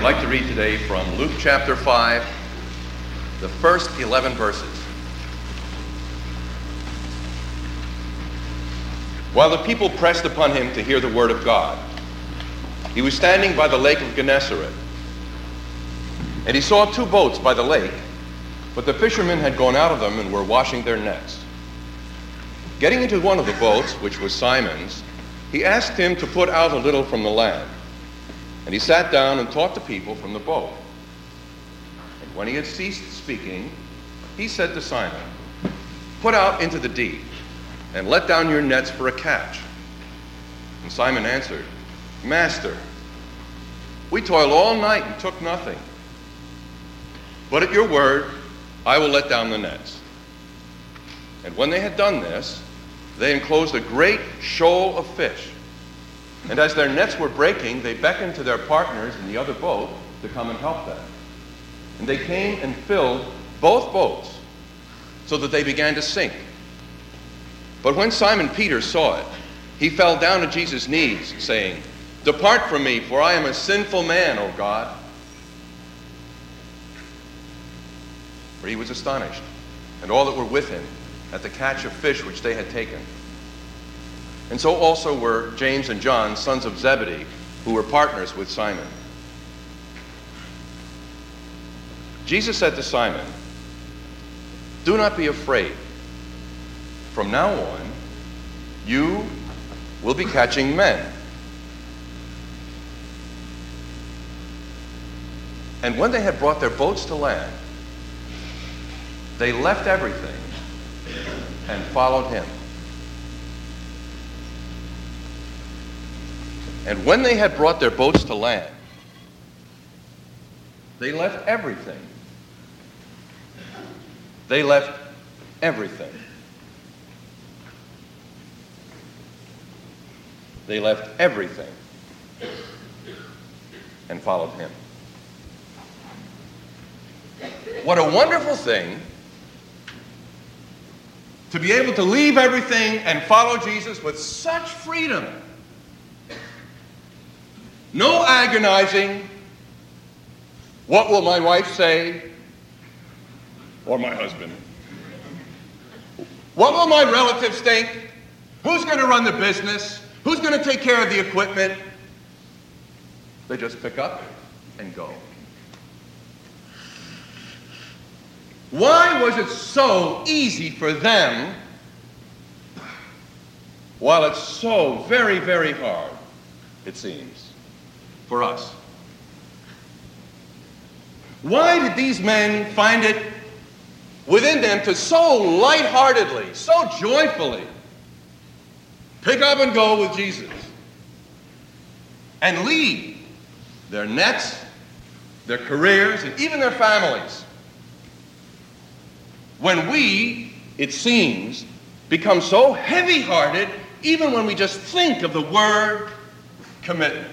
like to read today from Luke chapter 5, the first 11 verses. While the people pressed upon him to hear the word of God, he was standing by the lake of Gennesaret. And he saw two boats by the lake, but the fishermen had gone out of them and were washing their nets. Getting into one of the boats, which was Simon's, he asked him to put out a little from the land. And he sat down and taught the people from the boat. And when he had ceased speaking, he said to Simon, "Put out into the deep, and let down your nets for a catch." And Simon answered, "Master, we toiled all night and took nothing. But at your word, I will let down the nets." And when they had done this, they enclosed a great shoal of fish. And as their nets were breaking, they beckoned to their partners in the other boat to come and help them. And they came and filled both boats, so that they began to sink. But when Simon Peter saw it, he fell down at Jesus' knees, saying, "Depart from me, for I am a sinful man, O God." For he was astonished, and all that were with him, at the catch of fish which they had taken. And so also were James and John, sons of Zebedee, who were partners with Simon. Jesus said to Simon, "Do not be afraid. From now on, you will be catching men." And when they had brought their boats to land, they left everything and followed him. And when they had brought their boats to land, they left everything. They left everything. They left everything and followed him. What a wonderful thing to be able to leave everything and follow Jesus with such freedom. No agonizing, what will my wife say? Or my husband? What will my relatives think? Who's going to run the business? Who's going to take care of the equipment? They just pick up and go. Why was it so easy for them, while it's so very, very hard, it seems, for us? Why did these men find it within them to so lightheartedly, so joyfully pick up and go with Jesus and leave their nets, their careers, and even their families, when we, it seems, become so heavy-hearted even when we just think of the word commitment?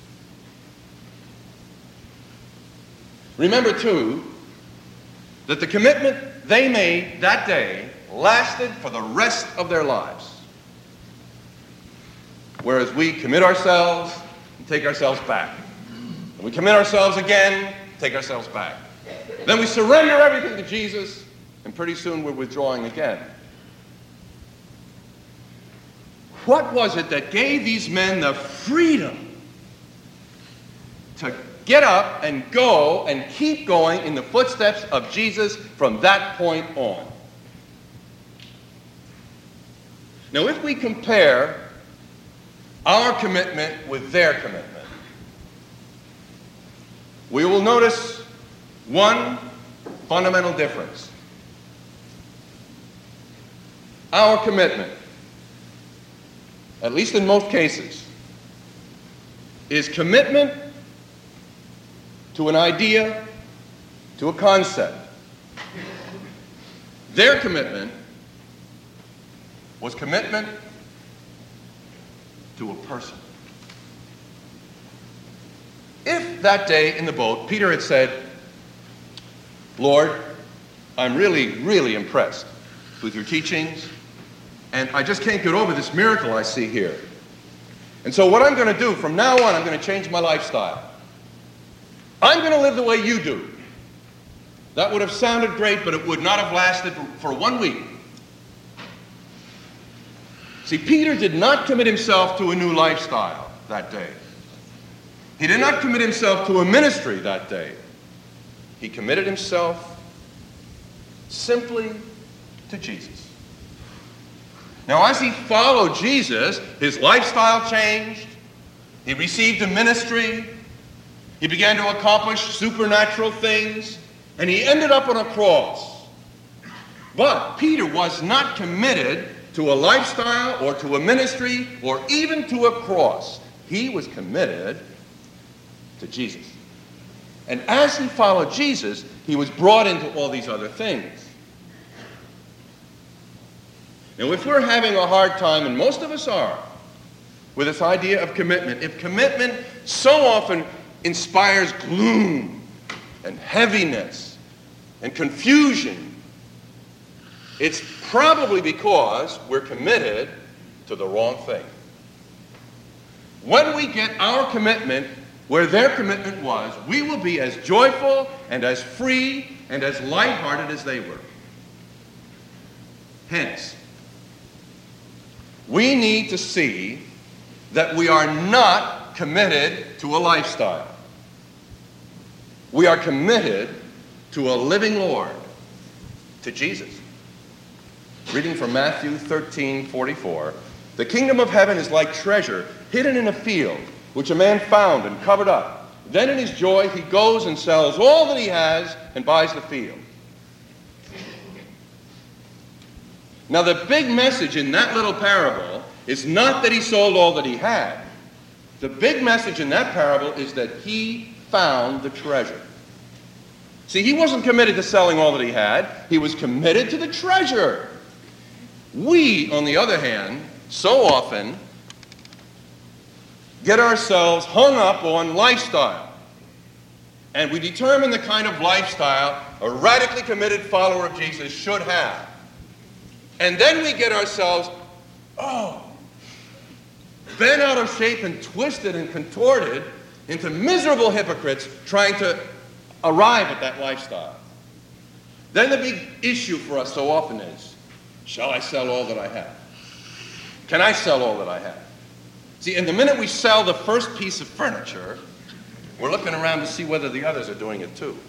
Remember, too, that the commitment they made that day lasted for the rest of their lives. Whereas we commit ourselves and take ourselves back. And we commit ourselves again, take ourselves back. Then we surrender everything to Jesus, and pretty soon we're withdrawing again. What was it that gave these men the freedom to get up and go and keep going in the footsteps of Jesus from that point on? Now, if we compare our commitment with their commitment, we will notice one fundamental difference. Our commitment, at least in most cases, is commitment to an idea, to a concept. Their commitment was commitment to a person. If that day in the boat, Peter had said, "Lord, I'm really, really impressed with your teachings, and I just can't get over this miracle I see here. And so what I'm going to do from now on, I'm going to change my lifestyle. I'm going to live the way you do. That would have sounded great, but it would not have lasted for 1 week. See, Peter did not commit himself to a new lifestyle that day. He did not commit himself to a ministry that day. He committed himself simply to Jesus. Now, as he followed Jesus, his lifestyle changed. He received a ministry. He began to accomplish supernatural things. And he ended up on a cross. But Peter was not committed to a lifestyle or to a ministry or even to a cross. He was committed to Jesus. And as he followed Jesus, he was brought into all these other things. Now, if we're having a hard time, and most of us are, with this idea of commitment, if commitment so often inspires gloom and heaviness and confusion, it's probably because we're committed to the wrong thing. When we get our commitment where their commitment was, we will be as joyful and as free and as lighthearted as they were. Hence, we need to see that we are not committed to a lifestyle. We are committed to a living Lord, to Jesus. Reading from Matthew 13:44, "The kingdom of heaven is like treasure hidden in a field, which a man found and covered up. Then in his joy he goes and sells all that he has and buys the field." Now, the big message in that little parable is not that he sold all that he had. The big message in that parable is that he found the treasure. See, he wasn't committed to selling all that he had. He was committed to the treasure. We, on the other hand, so often get ourselves hung up on lifestyle. And we determine the kind of lifestyle a radically committed follower of Jesus should have. And then we get ourselves, bent out of shape and twisted and contorted into miserable hypocrites trying to arrive at that lifestyle. Then the big issue for us so often is, shall I sell all that I have? Can I sell all that I have? See, and the minute we sell the first piece of furniture, we're looking around to see whether the others are doing it too.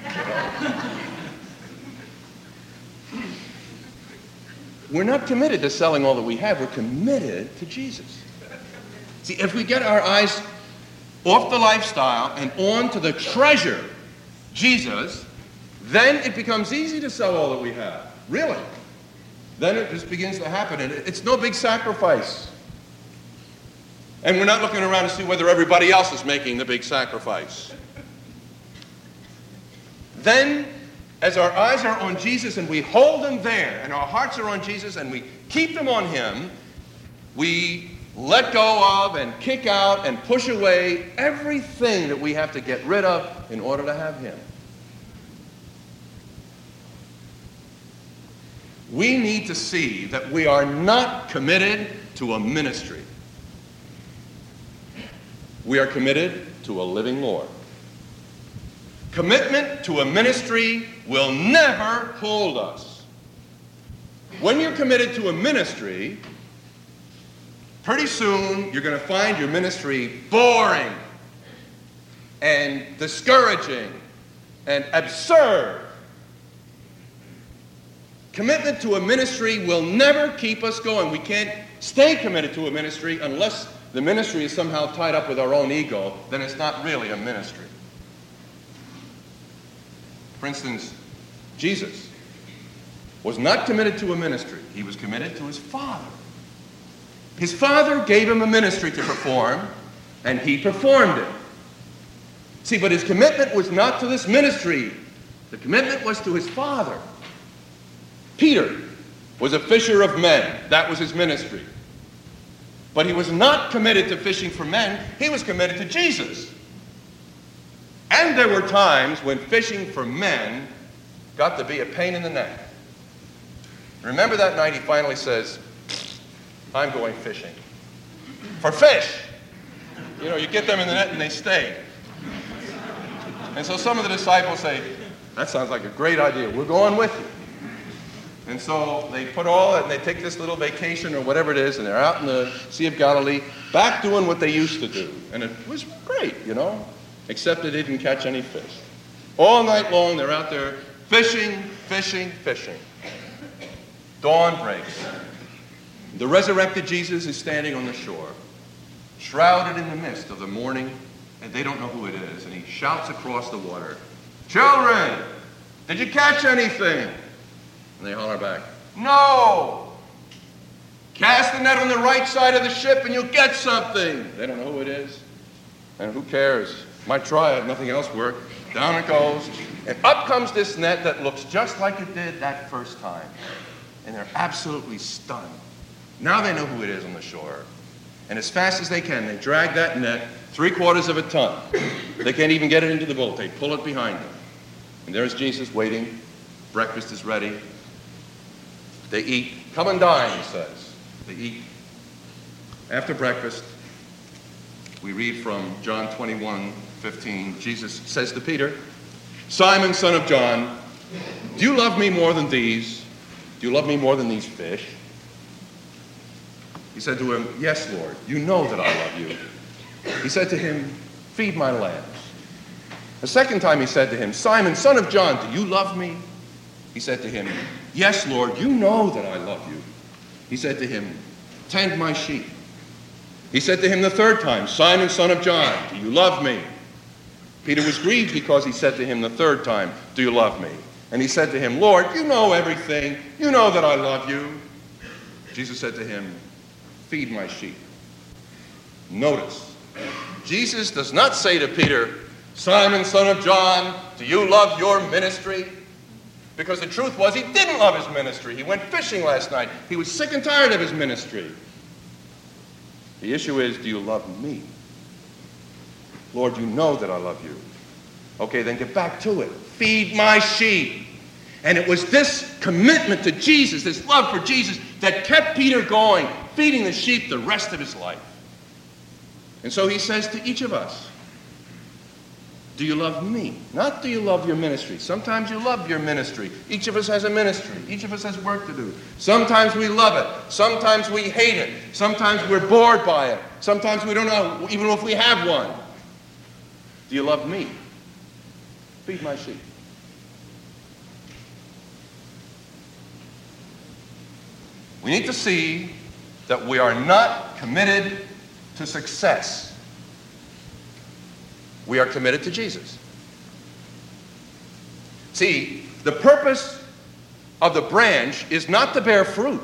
We're not committed to selling all that we have. We're committed to Jesus. See, if we get our eyes off the lifestyle and on to the treasure, Jesus, then it becomes easy to sell all that we have. Really. Then it just begins to happen, and it's no big sacrifice. And we're not looking around to see whether everybody else is making the big sacrifice. Then, as our eyes are on Jesus and we hold him there, and our hearts are on Jesus and we keep them on him, we let go of and kick out and push away everything that we have to get rid of in order to have him. We need to see that we are not committed to a ministry. We are committed to a living Lord. Commitment to a ministry will never hold us. When you're committed to a ministry, pretty soon you're going to find your ministry boring and discouraging and absurd. Commitment to a ministry will never keep us going. We can't stay committed to a ministry unless the ministry is somehow tied up with our own ego. Then it's not really a ministry. For instance, Jesus was not committed to a ministry. He was committed to his Father. His Father gave him a ministry to perform, and he performed it. See, but his commitment was not to this ministry. The commitment was to his Father. Peter was a fisher of men. That was his ministry. But he was not committed to fishing for men. He was committed to Jesus. And there were times when fishing for men got to be a pain in the neck. Remember that night he finally says, I'm going fishing. For fish. You know, you get them in the net and they stay. And so some of the disciples say, that sounds like a great idea. We're going with you. And so they put all that, and they take this little vacation or whatever it is, and they're out in the Sea of Galilee, back doing what they used to do. And it was great, except they didn't catch any fish. All night long, they're out there fishing, fishing, fishing. Dawn breaks. The resurrected Jesus is standing on the shore, shrouded in the mist of the morning, and they don't know who it is. And he shouts across the water, "Children, did you catch anything?" And they holler back, "No." "Cast the net on the right side of the ship and you'll get something." They don't know who it is. And who cares? Might try it, nothing else worked. Down it goes. And up comes this net that looks just like it did that first time. And they're absolutely stunned. Now they know who it is on the shore. And as fast as they can, they drag that net 3/4 of a ton. They can't even get it into the boat. They pull it behind them. And there's Jesus waiting. Breakfast is ready. They eat. "Come and dine," he says. They eat. After breakfast, we read from John 21:15. Jesus says to Peter, "Simon, son of John, do you love me more than these? Do you love me more than these fish?" He said to him, "Yes, Lord, you know that I love you." He said to him, "Feed my lambs." The second time he said to him, "Simon, son of John, do you love me?" He said to him, "Yes, Lord, you know that I love you." He said to him, "Tend my sheep." He said to him the third time, "Simon, son of John, do you love me?" Peter was grieved because he said to him the third time, "Do you love me?" And he said to him, "Lord, you know everything. You know that I love you." Jesus said to him, "Feed my sheep." Notice, Jesus does not say to Peter, "Simon, son of John, do you love your ministry?" Because the truth was he didn't love his ministry. He went fishing last night. He was sick and tired of his ministry. The issue is, do you love me? Lord, you know that I love you. Okay, then get back to it. Feed my sheep. And it was this commitment to Jesus, this love for Jesus, that kept Peter going, feeding the sheep the rest of his life. And so he says to each of us, do you love me? Not do you love your ministry. Sometimes you love your ministry. Each of us has a ministry. Each of us has work to do. Sometimes we love it. Sometimes we hate it. Sometimes we're bored by it. Sometimes we don't know, even if we have one. Do you love me? Feed my sheep. We need to see that we are not committed to success. We are committed to Jesus. See, the purpose of the branch is not to bear fruit.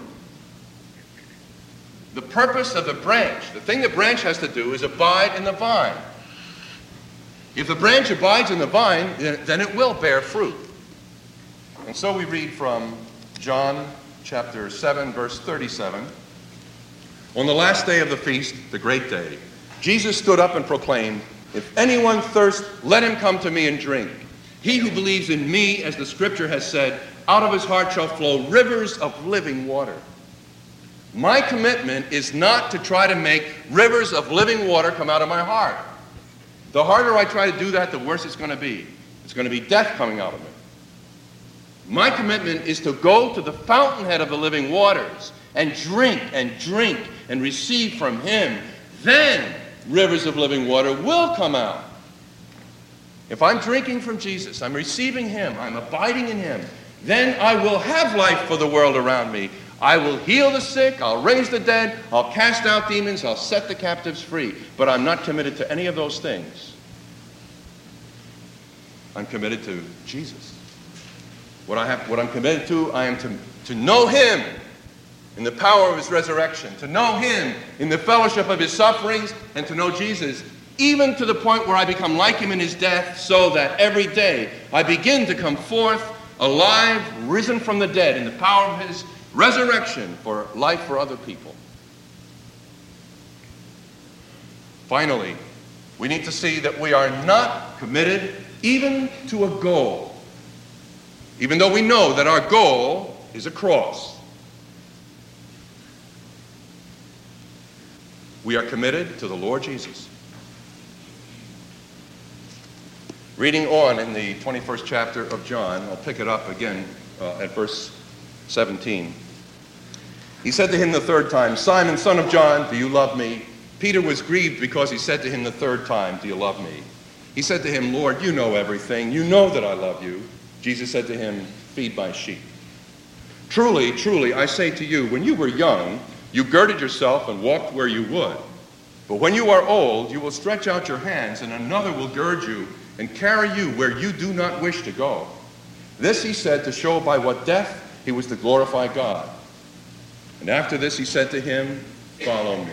The purpose of the branch, the thing the branch has to do, is abide in the vine. If the branch abides in the vine, then it will bear fruit. And so we read from John chapter 7, verse 37. On the last day of the feast, the great day, Jesus stood up and proclaimed, "If anyone thirsts, let him come to me and drink. He who believes in me, as the scripture has said, out of his heart shall flow rivers of living water." My commitment is not to try to make rivers of living water come out of my heart. The harder I try to do that, the worse it's going to be. It's going to be death coming out of me. My commitment is to go to the fountainhead of the living waters and drink and receive from him. Then rivers of living water will come out. If I'm drinking from Jesus, I'm receiving him, I'm abiding in him, then I will have life for the world around me. I will heal the sick, I'll raise the dead, I'll cast out demons, I'll set the captives free. But I'm not committed to any of those things. I'm committed to Jesus. What I'm committed to, I am to know him in the power of his resurrection, to know him in the fellowship of his sufferings, and to know Jesus, even to the point where I become like him in his death, so that every day I begin to come forth alive, risen from the dead, in the power of his resurrection for life for other people. Finally, we need to see that we are not committed even to a goal, even though we know that our goal is a cross. We are committed to the Lord Jesus. Reading on in the 21st chapter of John, I'll pick it up again at verse 17. He said to him the third time, "Simon, son of John, do you love me?" Peter was grieved because he said to him the third time, "Do you love me?" He said to him, "Lord, you know everything. You know that I love you." Jesus said to him, "Feed my sheep. Truly, truly, I say to you, when you were young, you girded yourself and walked where you would. But when you are old, you will stretch out your hands, and another will gird you and carry you where you do not wish to go." This he said to show by what death he was to glorify God. And after this he said to him, "Follow me."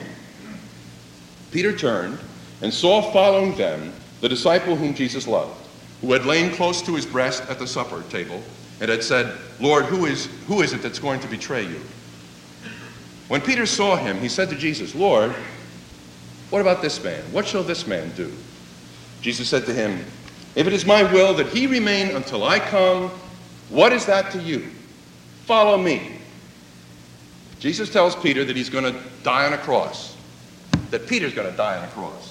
Peter turned and saw following them the disciple whom Jesus loved, who had lain close to his breast at the supper table and had said, "Lord, who is it that's going to betray you?" When Peter saw him, he said to Jesus, "Lord, what about this man? What shall this man do?" Jesus said to him, "If it is my will that he remain until I come, what is that to you? Follow me." Jesus tells Peter that he's going to die on a cross, that Peter's going to die on a cross.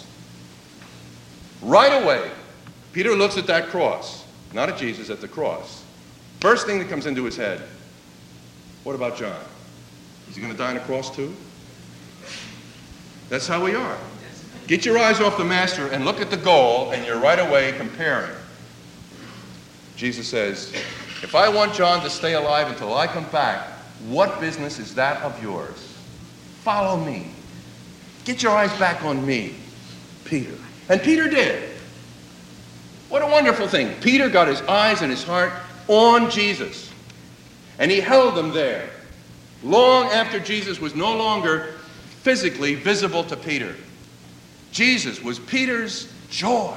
Right away, Peter looks at that cross, not at Jesus, at the cross. First thing that comes into his head, what about John? Is he going to die on a cross too? That's how we are. Get your eyes off the master and look at the goal, and you're right away comparing. Jesus says, if I want John to stay alive until I come back, what business is that of yours? Follow me. Get your eyes back on me, Peter. And Peter did. What a wonderful thing. Peter got his eyes and his heart on Jesus. And he held them there long after Jesus was no longer physically visible to Peter. Jesus was Peter's joy.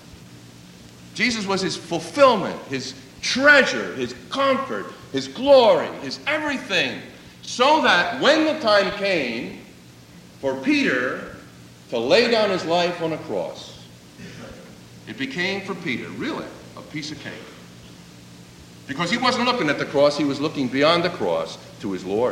Jesus was his fulfillment, his treasure, his comfort, his glory, his everything. So that when the time came for Peter to lay down his life on a cross, it became for Peter really a piece of cake. Because he wasn't looking at the cross, he was looking beyond the cross to his Lord.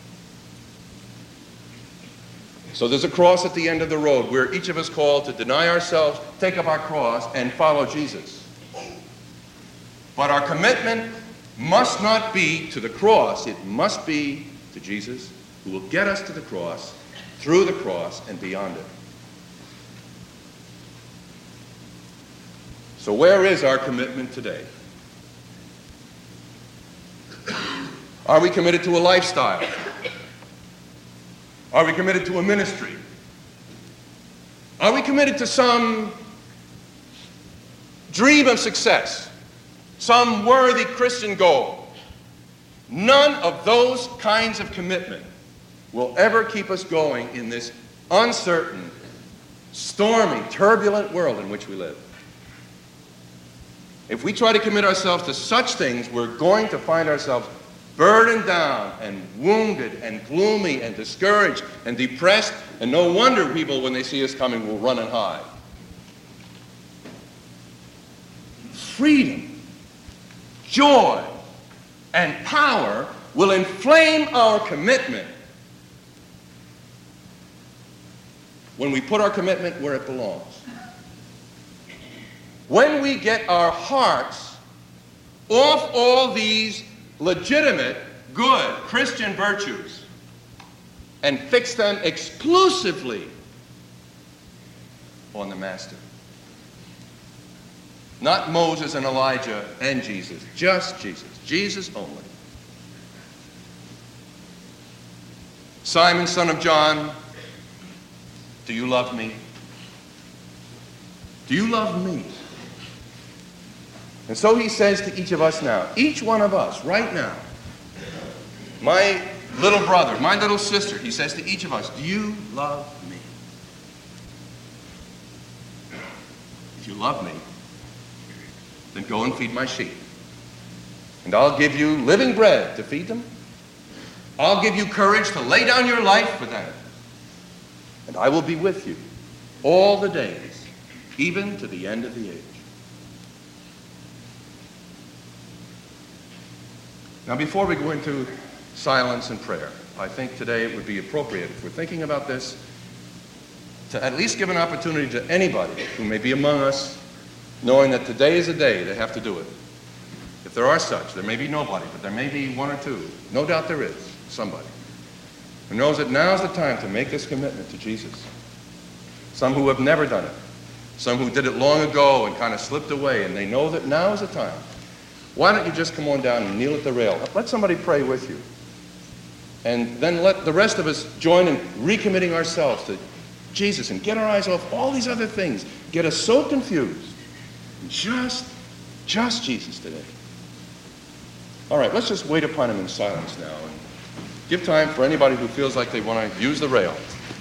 So there's a cross at the end of the road where each of us called to deny ourselves, take up our cross, and follow Jesus. But our commitment must not be to the cross. It must be to Jesus, who will get us to the cross, through the cross, and beyond it. So where is our commitment today? Are we committed to a lifestyle? Are we committed to a ministry? Are we committed to some dream of success? Some worthy Christian goal? None of those kinds of commitment will ever keep us going in this uncertain, stormy, turbulent world in which we live. If we try to commit ourselves to such things, we're going to find ourselves burdened down and wounded and gloomy and discouraged and depressed, and no wonder people, when they see us coming, will run and hide. Freedom, joy, and power will inflame our commitment when we put our commitment where it belongs. When we get our hearts off all these legitimate, good Christian virtues and fix them exclusively on the Master. Not Moses and Elijah and Jesus, just Jesus. Jesus only. Simon, son of John, do you love me? Do you love me? And so he says to each of us now, each one of us right now, my little brother, my little sister, he says to each of us, do you love me? If you love me, then go and feed my sheep. And I'll give you living bread to feed them. I'll give you courage to lay down your life for them. And I will be with you all the days, even to the end of the age. Now, before we go into silence and prayer, I think today it would be appropriate, if we're thinking about this, to at least give an opportunity to anybody who may be among us knowing that today is the day they have to do it. If there are such, there may be nobody, but there may be one or two. No doubt there is somebody who knows that now's the time to make this commitment to Jesus. Some who have never done it. Some who did it long ago and kind of slipped away, and they know that now is the time. Why don't you just come on down and kneel at the rail? Let somebody pray with you. And then let the rest of us join in recommitting ourselves to Jesus and get our eyes off all these other things. Get us so confused. Just Jesus today. All right, let's just wait upon him in silence now and give time for anybody who feels like they want to use the rail.